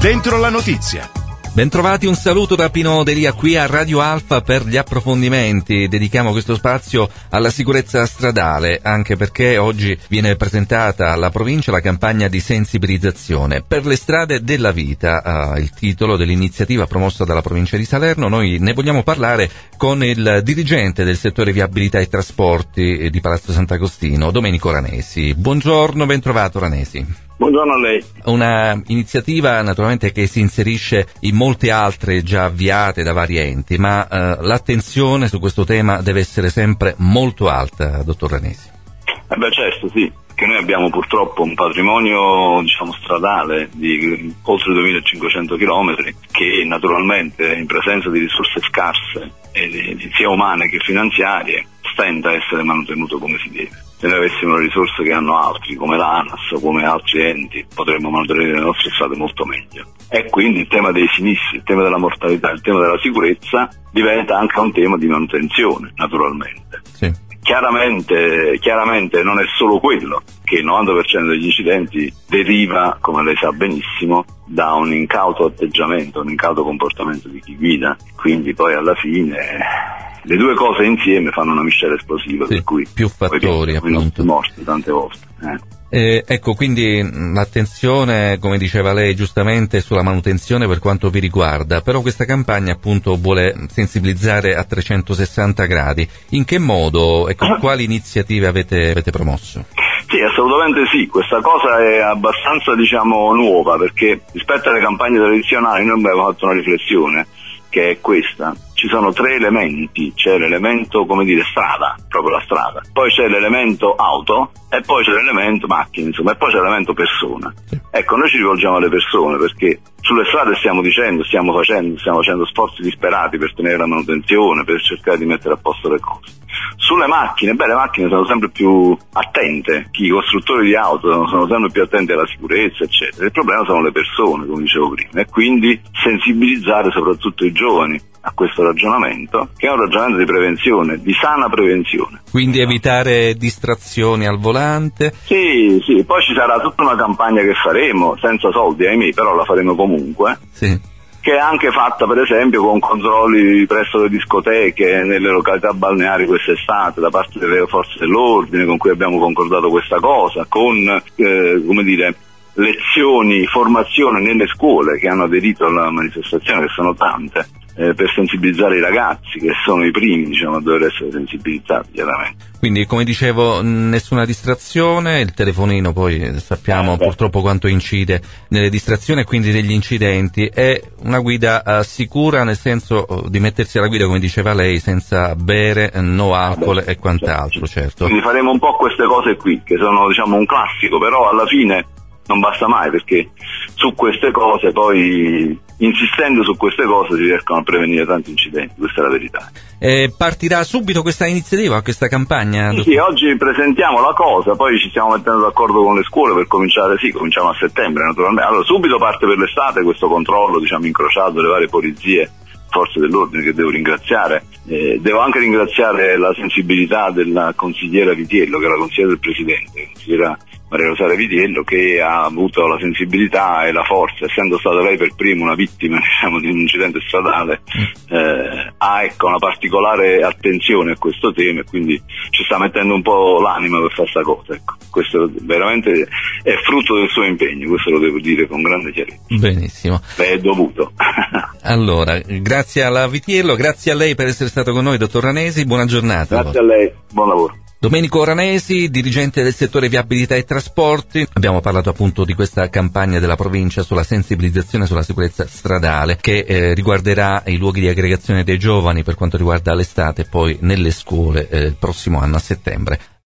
Dentro la notizia. Bentrovati, un saluto da Pino Delia qui a Radio Alfa per gli approfondimenti. Dedichiamo questo spazio alla sicurezza stradale, anche perché oggi viene presentata alla provincia la campagna di sensibilizzazione per le strade della vita, il titolo dell'iniziativa promossa dalla provincia di Salerno. Noi ne vogliamo parlare con il dirigente del settore viabilità e trasporti di Palazzo Sant'Agostino, Domenico Ranesi. Buongiorno, ben trovato Ranesi. Buongiorno a lei. Una iniziativa naturalmente che si inserisce in molte altre già avviate da vari enti, ma l'attenzione su questo tema deve essere sempre molto alta, dottor Ranesi. Certo, sì, che noi abbiamo purtroppo un patrimonio, stradale di oltre 2500 chilometri che naturalmente in presenza di risorse scarse, sia umane che finanziarie, stenta a essere manutenuto come si deve. Se noi avessimo le risorse che hanno altri, come l'ANAS o come altri enti, potremmo manutenere le nostre strade molto meglio. E quindi il tema dei sinistri, il tema della mortalità, il tema della sicurezza diventa anche un tema di manutenzione, naturalmente. Sì. Chiaramente non è solo quello, che il 90% degli incidenti deriva, come lei sa benissimo, da un incauto atteggiamento, un incauto comportamento di chi guida. Quindi poi alla fine le due cose insieme fanno una miscela esplosiva, sì, per cui più fattori appunto morti tante volte. Ecco, quindi l'attenzione, come diceva lei giustamente, sulla manutenzione per quanto vi riguarda, però questa campagna appunto vuole sensibilizzare a 360 gradi. In che modo, quali iniziative avete promosso? Sì, assolutamente sì, questa cosa è abbastanza nuova, perché rispetto alle campagne tradizionali noi abbiamo fatto una riflessione che è questa. Ci sono tre elementi: c'è l'elemento, strada, proprio la strada, poi c'è l'elemento auto e poi c'è l'elemento macchine, e poi c'è l'elemento persona. Ecco, noi ci rivolgiamo alle persone perché sulle strade stiamo facendo sforzi disperati per tenere la manutenzione, per cercare di mettere a posto le cose. Sulle macchine, le macchine sono sempre più attente, i costruttori di auto sono sempre più attenti alla sicurezza, eccetera. Il problema sono le persone, come dicevo prima, e quindi sensibilizzare soprattutto i giovani a questo ragionamento, che è un ragionamento di prevenzione, di sana prevenzione. Quindi evitare distrazioni al volante? Sì, poi ci sarà tutta una campagna che faremo, senza soldi ahimè, però la faremo comunque. Sì. Che è anche fatta per esempio con controlli presso le discoteche, nelle località balneari quest'estate da parte delle forze dell'ordine, con cui abbiamo concordato questa cosa, con lezioni, formazione nelle scuole che hanno aderito alla manifestazione, che sono tante, per sensibilizzare i ragazzi, che sono i primi a dover essere sensibilizzati, chiaramente. Quindi, come dicevo, nessuna distrazione, il telefonino poi sappiamo purtroppo quanto incide nelle distrazioni e quindi negli incidenti. È una guida sicura, nel senso di mettersi alla guida, come diceva lei, senza bere, no alcol e quant'altro, certo. Quindi faremo un po' queste cose qui, che sono un classico, però alla fine non basta mai, perché su queste cose poi, insistendo su queste cose, si riescono a prevenire tanti incidenti, questa è la verità. Partirà subito questa iniziativa, questa campagna? Sì, oggi presentiamo la cosa, poi ci stiamo mettendo d'accordo con le scuole per cominciamo a settembre naturalmente. Allora subito parte per l'estate questo controllo incrociato delle varie polizie, forze dell'ordine, che devo ringraziare. Devo anche ringraziare la sensibilità della consigliera Vitiello, che è la consigliera del presidente, la consigliera Maria Rosaria Vitiello, che ha avuto la sensibilità e la forza, essendo stata lei per prima una vittima di un incidente stradale, ha una particolare attenzione a questo tema, e quindi ci sta mettendo un po' l'anima per fare sta cosa. Questo veramente è frutto del suo impegno, questo lo devo dire con grande chiarezza. Benissimo. È dovuto. Allora, grazie alla Vitiello, grazie a lei per essere stato con noi, dottor Ranesi, buona giornata. Grazie a lei, buon lavoro. Domenico Ranesi, dirigente del settore viabilità e trasporti. Abbiamo parlato appunto di questa campagna della provincia sulla sensibilizzazione sulla sicurezza stradale, che riguarderà i luoghi di aggregazione dei giovani per quanto riguarda l'estate e poi nelle scuole il prossimo anno a settembre.